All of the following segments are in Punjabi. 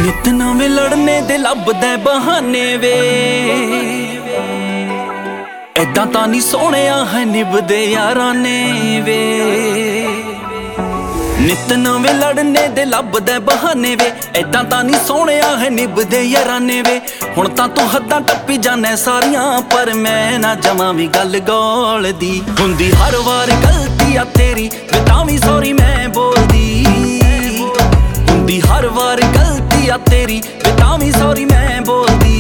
ਨਿਤ ਨਵੇਂ ਲੜਨੇ ਦੇ ਲੱਭਦਾ ਬਹਾਨੇ ਵੇ, ਏਦਾਂ ਤਾਂ ਨਹੀਂ ਸੋਹਣਿਆ ਹੈ ਨਿਭਦੇ ਯਾਰਾਂ ਨੇ ਵੇ। ਨਿਤ ਨਵੇਂ ਲੜਨੇ ਦੇ ਲੱਭਦਾ ਬਹਾਨੇ ਵੇ, ਏਦਾਂ ਤਾਂ ਨਹੀਂ ਸੋਹਣਿਆ ਹੈ ਨਿਭਦੇ ਯਾਰਾਂ ਨੇ ਵੇ। ਹੁਣ ਤਾਂ ਤੂੰ ਹੱਦਾਂ ਟੱਪੀ ਜਾਨੇ ਸਾਰੀਆਂ, ਪਰ ਮੈਂ ਨਾ ਜਮਾਂ ਵੀ ਗੱਲ ਗੋਲਦੀ। ਹੁੰਦੀ ਹਰ ਵਾਰ ਗਲਤੀ ਆ ਤੇਰੀ ਵੇ, ਤਾਂ ਵੀ ਸੌਰੀ ਮੈਂ ਬੋਲਦੀ। ਹੁੰਦੀ ਹਰ ਵਾਰ ਗਲਤੀ ਆ ਤੇਰੀ ਵੇ, ਤਾਂ ਵੀ ਸੌਰੀ ਮੈਂ ਬੋਲਦੀ।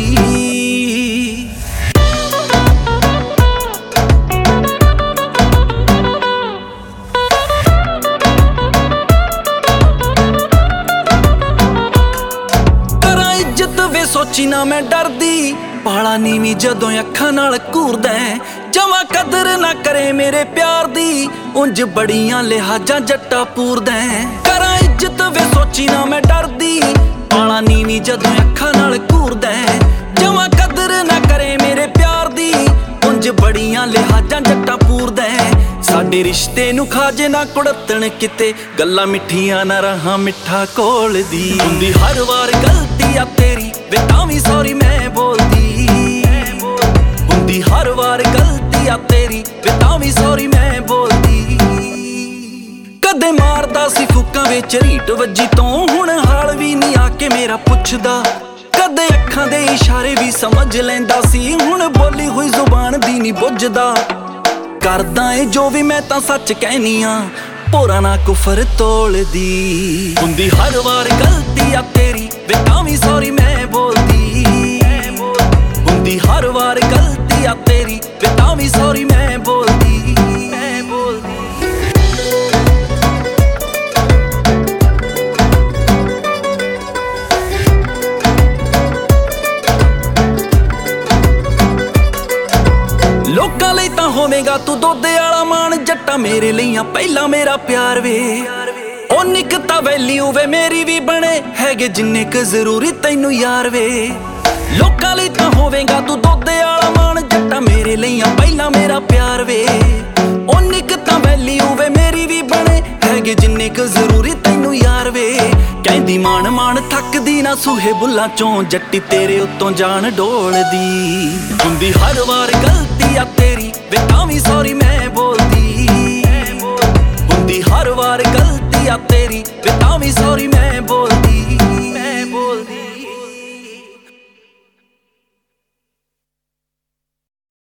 ਸੋਚੀ ਨਾ ਮੈਂ ਡਰਦੀ, ਪਾਲਾ ਨੀਵੀਂ ਜਦੋਂ ਅੱਖਾਂ ਨਾਲ ਘੂਰਦਾ। ਜਮਾਂ ਕਦਰ ਨਾ ਕਰੇ ਮੇਰੇ ਪਿਆਰ ਦੀ, ਉਂਝ ਬੜੀਆਂ ਲਿਹਾਜ਼ਾਂ ਜੱਟਾ ਪੂਰਦਾ। ਕਰਾਂ ਇੱਜ਼ਤ ਵੇ ਸੋਚੀ ਨਾ ਮੈਂ ਡਰਦੀ, ਪਾਲਾ ਨੀਵੀਂ ਜਦੋਂ ਅੱਖਾਂ ਨਾਲ ਘੂਰਦਾ। ਜਮਾਂ ਕਦਰ ਨਾ ਕਰੇ ਮੇਰੇ ਪਿਆਰ ਦੀ, ਉਂਝ ਬੜੀਆਂ ਲਿਹਾਜ਼ਾਂ ਜੱਟਾ ਪੂਰਦਾ। ਸਾਡੇ ਰਿਸ਼ਤੇ ਨੂੰ ਖਾਜੇ ਨਾ ਕੁੜੱਤਣ ਕਿਤੇ, ਗੱਲਾਂ ਮਿੱਠੀਆਂ ਨਾ ਰਹਾਂ ਮਿੱਠਾ ਘੋਲਦੀ। ਹੁੰਦੀ ਹਰ ਵਾਰ ਗਲਤੀ ਆ ਤੇਰੀ ਵੇ, ਤਾਂ ਵੀ ਸੌਰੀ ਮੈਂ ਬੋਲਦੀ। ਹੁੰਦੀ ਹਰ ਵਾਰ ਗਲਤੀ ਆ ਤੇਰੀ ਵੇ, ਤਾਂ ਵੀ ਸੌਰੀ ਮੈਂ ਬੋਲਦੀ। ਕਦੇ ਮਾਰਦਾ ਸੀ ਫੂਕਾਂ ਵਿੱਚ ਰੀਟ ਵੱਜੀ ਤੋਂ, ਹੁਣ ਹਾਲ ਵੀ ਨਹੀਂ ਆ ਕੇ ਮੇਰਾ ਪੁੱਛਦਾ। ਕਦੇ ਅੱਖਾਂ ਦੇ ਇਸ਼ਾਰੇ ਵੀ ਸਮਝ ਲੈਂਦਾ ਸੀ, ਹੁਣ ਬੋਲੀ ਹੋਈ ਜ਼ੁਬਾਨ ਦੀ ਨਹੀਂ ਬੁੱਝਦਾ। ਕਰਦਾ ਏ ਜੋ ਵੀ ਮੈਂ ਤਾਂ ਸੱਚ ਕਹਿਨੀ ਆ, ਭੋਰਾ ਨਾ ਕੁਫਰ ਤੋਲਦੀ। ਹੁੰਦੀ ਹਰ ਵਾਰ ਗਲਤੀ ਆ ਤੇਰੀ ਵੇ, ਤਾਂ ਵੀ ਸੌਰੀ ਮੈਂ ਬੋਲਦੀ। ਹੁੰਦੀ ਹਰ ਵਾਰ ਗਲਤੀ ਆ ਤੇਰੀ ਵੇ, ਤਾਂ ਵੀ ਸੌਰੀ ਮੈਂ ਬੋਲਦੀ। ਲੋਕਾਂ ਲਈ ਤਾਂ ਹੋਵੇਗਾ ਤੂੰ ਦੁੱਧ ਵਾਲਾ ਮਾਣ, ਜੱਟਾ ਮੇਰੇ ਲਈ ਆ ਪਹਿਲਾਂ ਮੇਰਾ ਪਿਆਰ ਵੇ। ਉਹ ਨਿੱਕ ਤਾਂ ਵੈਲਿਊ ਵੇ ਮੇਰੀ ਵੀ ਬਣੇ, ਹੈਗੇ ਜਿੰਨੇ ਕੁ ਜ਼ਰੂਰੀ ਤੈਨੂੰ ਯਾਰ ਵੇ। ਲੋਕਾਂ ਲਈ ਤਾਂ ਹੋਵੇਗਾ ਤੂੰ ਦੁੱਧ ਵਾਲਾ ਮਾਣ, ਜੱਟਾ ਮੇਰੇ ਲਈ ਆ ਪਹਿਲਾਂ ਮੇਰਾ ਪਿਆਰ ਵੇ। ਉਹ ਨਿੱਕ ਤਾਂ ਵੈਲਿਊ ਵੇ ਮੇਰੀ ਵੀ ਬਣੇ, ਹੈਗੇ ਜਿੰਨੇ ਕੁ ਜ਼ਰੂਰੀ ਤੈਨੂੰ ਯਾਰ ਵੇ। ਕਹਿੰਦੀ ਮਾਣ ਮਾਣ ਥੱਕਦੀ ਨਾ ਸੂਹੇ ਬੁੱਲਾਂ ਚੋਂ, ਜੱਟੀ ਤੇਰੇ ਉੱਤੋਂ ਜਾਨ ਡੋਲਦੀ। ਹੁੰਦੀ ਹਰ ਵਾਰ ਗਲਤੀ ਆ ਤੇਰੀ ਵੇ, ਤਾਂ ਵੀ ਸੌਰੀ ਮੈਂ ਬੋਲਦੀ। ਹੁੰਦੀ ਹਰ ਵਾਰ ਗਲਤੀ ਆ ਤੇਰੀ ਵੇ, ਤਾਂ ਵੀ ਸੌਰੀ ਮੈਂ ਬੋਲਦੀ।